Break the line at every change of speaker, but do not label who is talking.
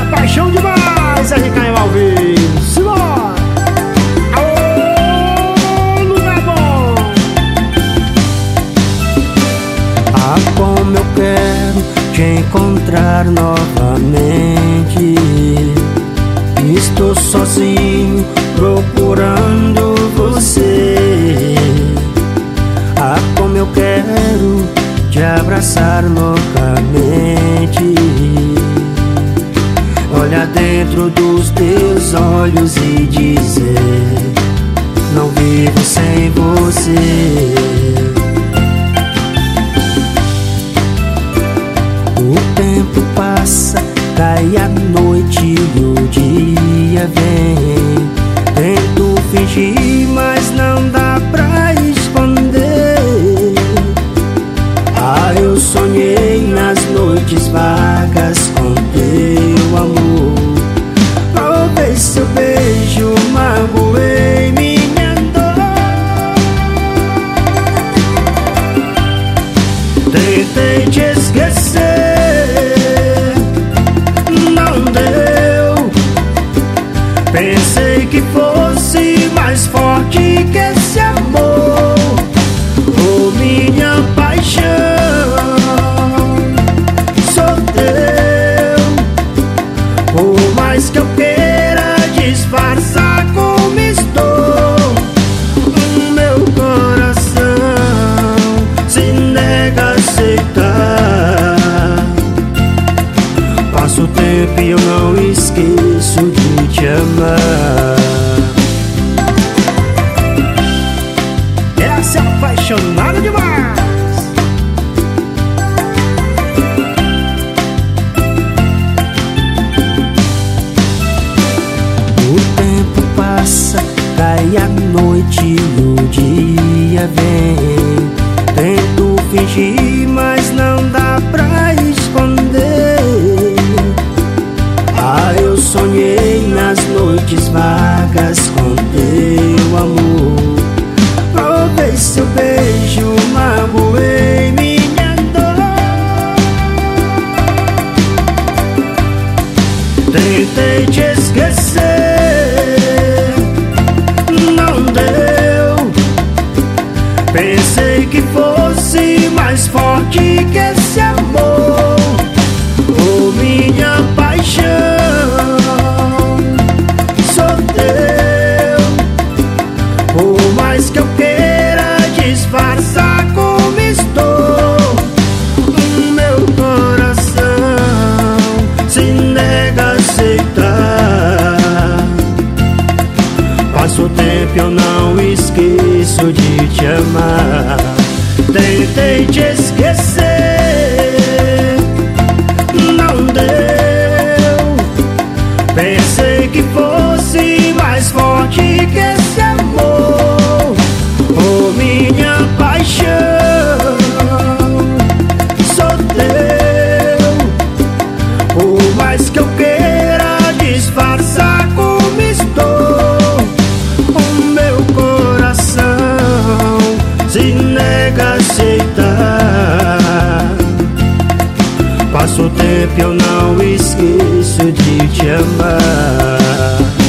é paixão demais, RK ao vivo. Simbora! Aô, lugar bom!
Ah, como eu quero te encontrar novamente. Estou sozinho procurando você. Ah, como eu quero te abraçar loucamente. Olhar dentro dos teus olhos e dizer: não vivo sem você. O tempo passa, cai a noite e o dia vem. Tento fingir, mas não dá pra esconder. Ah, eu sonhei nas noites vagas com teu amor. Talvez seu beijo magoei minha dor. Tentei te esquecer, não deu. Pensei que fosse mais forte que esse amor. Oh, minha paixão, sou teu. Por mais que eu queira disfarçar como estou, o meu coração se nega a aceitar. Passa o tempo e eu não esqueço de te amar.
Essa é apaixonada demais.
O tempo passa, cai a noite e o dia vem. Tento fingir, mas não dá pra esconder. Ah, eu sonhei nas noites vagas com teu amor. Provei seu beijo, magoei minha dor. Tentei te esquecer, não deu. Pensei que fosse mais forte que esse amor. Oh, minha paixão, sou teu. Por mais que eu queira disfarçar como estou, o meu coração se nega a aceitar. Passa o tempo e eu não esqueço de te amar. Tentei te esquecer, não deu. Pensei que fosse mais forte que esse amor. Oh, minha paixão, sou teu. Por mais que eu queira disfarçar como estou, o meu coração se nega a aceitar. Passa o tempo e eu não esqueço de te amar.